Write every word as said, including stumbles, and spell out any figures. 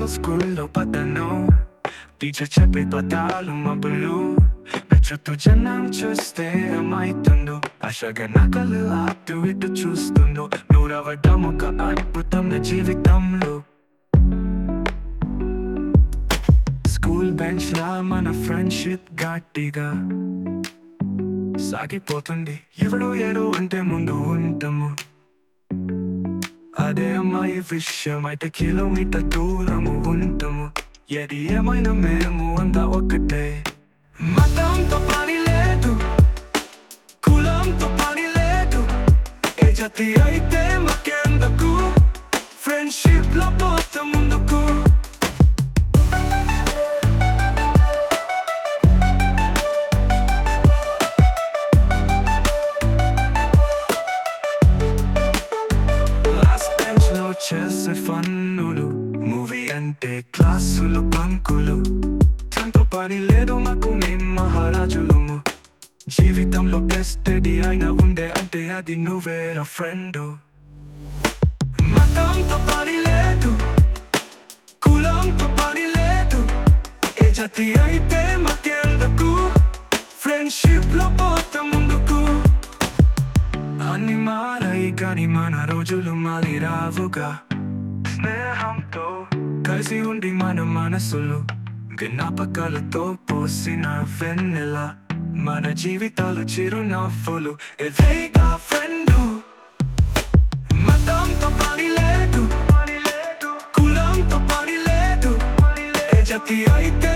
క్లాస్లో స్కూల్లో పడ్డాను. టీచర్ చెప్పే పదాలు మబ్బులు, నా చుట్టూ జనం చూస్తే ఏమైతుందో, ఆశగా నా కళ్ళు అటు ఇటు చూస్తుందో. నూరవడం ఒక అద్భుతం నా జీవితంలో. స్కూల్ బెంచ్ లా మన ఫ్రెండ్షిప్ గట్టిగా సాగిపోతుంది. ఎవడో ఏడో అంటే ముందు ఉంటాము. అదే అమ్మాయి విషయం అయితే కిలోమీటర్ దూరము ఉంటాము. ఏది ఏమైనా మేము అంతా ఒక్కటే. మతంతో పని లేదు, కులంతో పని లేదు, ఏ జాతి అయితే మాకెందుకు, ఫ్రెండ్షిప్ లో పోతే ముందుకు. చేసే ఫన్నులు, మూవీ అంటే క్లాసులు బంకులు, తనతో పని లేదు మాకు మేం మహారాజులము. జీవితంలో బెస్ట్ ఏది అయినా ఉండే అంటే అది నువ్వేరా ఫ్రెండు. మతంతో పని లేదు, కులంతో పని లేదు, ఏ జాతి అయితే మాకెందుకు, ఫ్రెండ్షిప్ లో పోతే ముందుకు. అన్ని మారాయి కానీ మన రోజులు మళ్ళీ రావుగా. స్నేహంతో కలిసి ఉండి మన మనసులు జ్ఞాపకాలతో పోసిన వెన్నెల, మన జీవితాలు చిరునవ్వులు. ఎదేగా ఫ్రెండు. మతంతో పని లేదు, కులంతో పని లేదు, ఏ జాతి అయితే